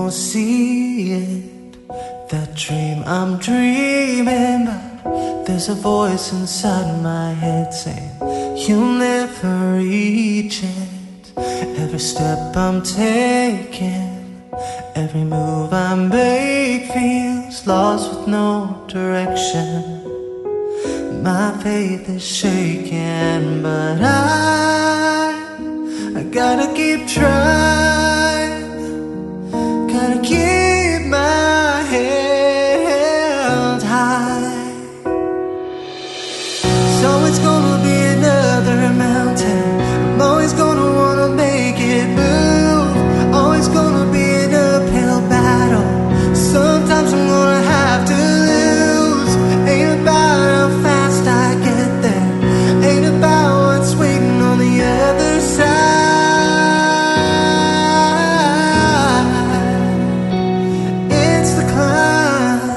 don't see it, that dream I'm dreaming, but there's a voice inside my head saying you'll never reach it. Every step I'm taking, every move I make feels lost with no direction. My faith is shaking, but I gotta keep trying, gotta keep my head high. So it's gonna be another mountain, I'm always gonna wanna make it move. Always gonna be an uphill battle, sometimes I'm gonna have to lose. Ain't about how fast I get there, ain't about what's waiting on the other side. It's the climb.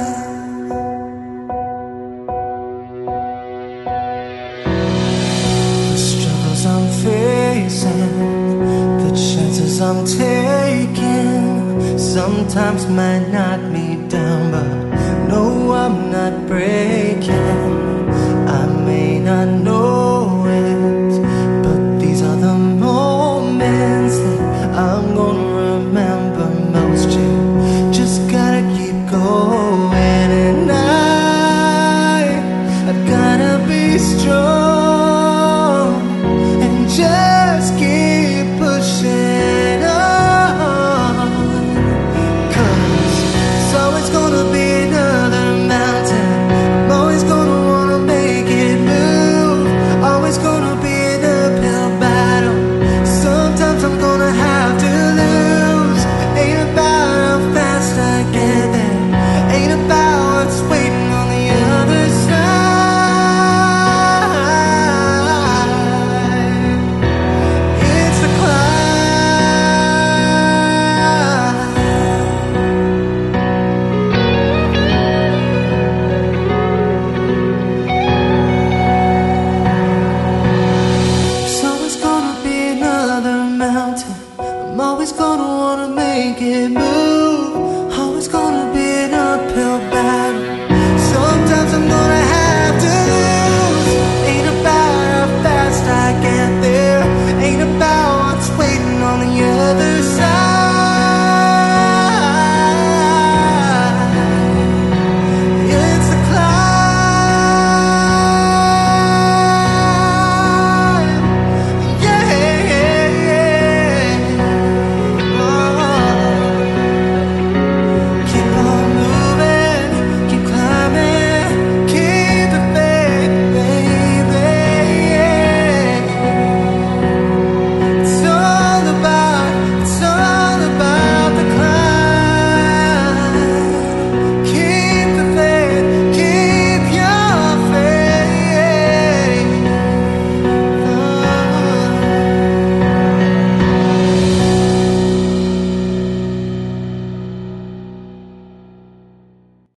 The struggles I'm facing, the chances I'm taking, sometimes might knock me down, but no, I'm not breaking.